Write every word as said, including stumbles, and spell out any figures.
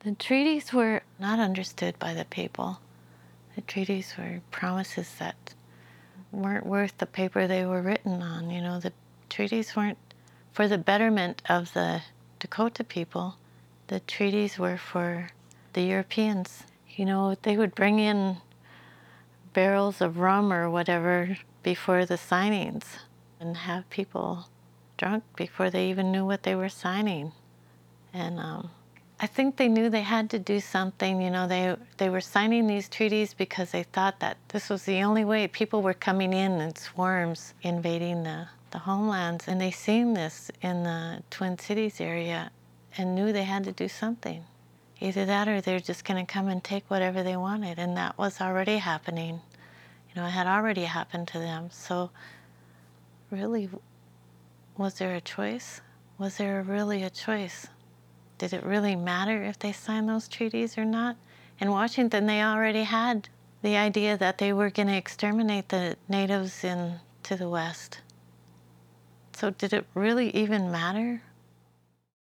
The treaties were not understood by the people. The treaties were promises that weren't worth the paper they were written on. You know, the treaties weren't for the betterment of the Dakota people. The treaties were for the Europeans. You know, they would bring in barrels of rum or whatever before the signings and have people drunk before they even knew what they were signing. And um, I think they knew they had to do something. You know, they they were signing these treaties because they thought that this was the only way. People were coming in in swarms, invading the, the homelands, and they seen this in the Twin Cities area and knew they had to do something. Either that or they're just going to come and take whatever they wanted, and that was already happening. You know, it had already happened to them. So really, was there a choice? Was there really a choice? Did it really matter if they signed those treaties or not? In Washington, they already had the idea that they were going to exterminate the natives in to the West. So did it really even matter